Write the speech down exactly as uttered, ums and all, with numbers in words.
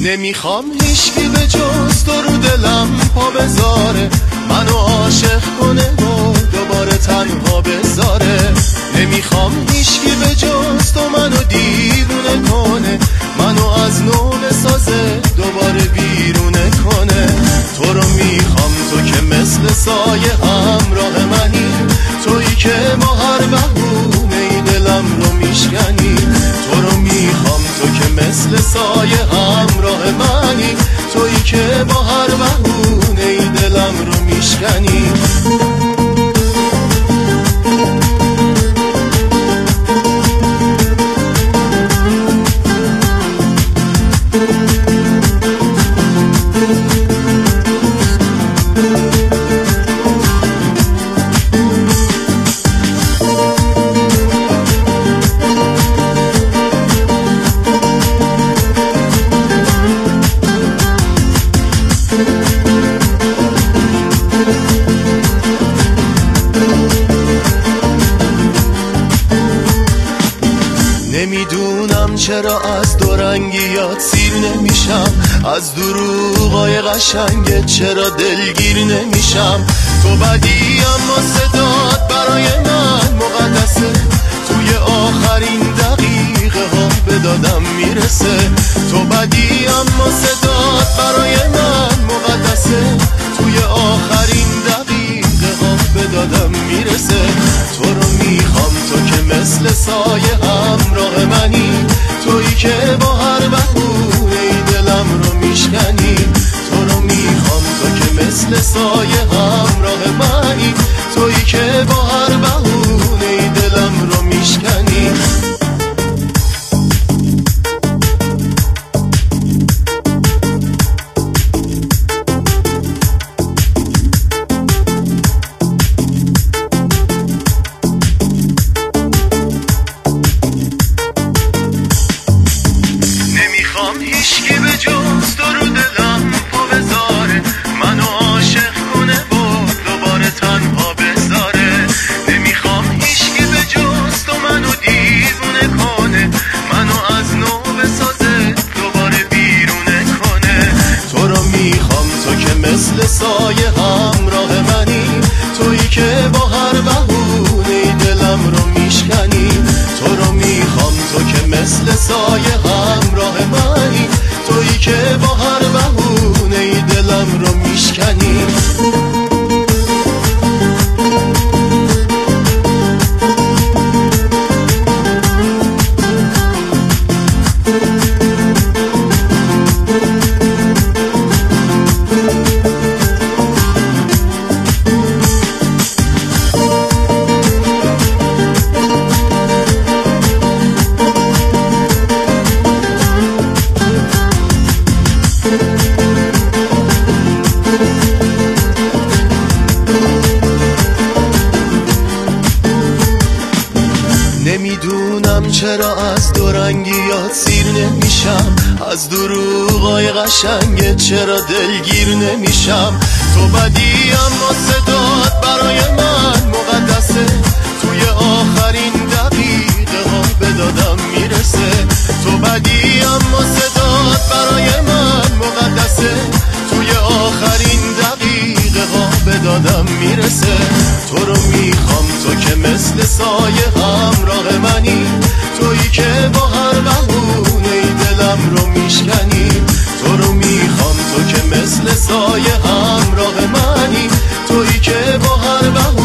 نمیخوام هیچکی به جز تو رو دلم پا بذاره، منو عاشق کنه و دوباره تنها بذاره. نمیخوام هیچکی به جز تو منو دیوونه کنه، منو از نو بسازه دوباره بیرونه کنه. تو رو میخوام تو که مثل سایه همراه منی، تویی که با هر بهونه ای دلم رو میشکنی. تو رو میخوام تو که مثل سایه همراه منی، تویی که با هر بهونه ای دلم رو میشکنی. نمیدونم چرا از دورنگیات سیر نمیشم، از دروغای قشنگت چرا دلگیر نمیشم. تو بدی اما صدات برای من مقدسه، توی آخرین دقیقه ها به دادم میرسه. تو بدی اما صدات برای من مقدسه، توی آخرین دقیقه ها به دادم میرسه. تو رو میخوام تو که مثل سایه همراه منی، تویی که با هر بهونه ای دلم رو میشکنی. تو رو میخوام تو که مثل سایه همراه منی، تویی که با هر بهونه ای دلم رو میشکنی. هیچکی به جز تو رو دلم پا بذاره، منو عاشق کنه و دوباره تنها بذاره. نمیخوام هیچکی به جز تو منو دیوونه کنه، منو از نو بسازه دوباره بیرونه کنه. تو رو میخوام تو که مثل سایه همراه منی، تویی که با هر بهونه دلم رو میشکنی. تو رو میخوام تو که مثل سایه همراه منی، تویی که با هر بهونه ای دلم رو میشکنی. نمیدونم چرا از دورنگیات سیر نمیشم، از دروغای قشنگت چرا دلگیر نمیشم. تو بدی اما صدات برای من مقدسه، توی آخرین دقیقه ها به دادم میرسه. تو بدی اما صدات برای من مقدسه، توی آخرین دقیقه ها به دادم میرسه. تو رو میخوام تو که مثل سایه همراه منی، تویی که با هر بهونه ای دلم رو میشکنی. تو رو میخوام تو که مثل سایه همراه منی، تویی که با هر بهونه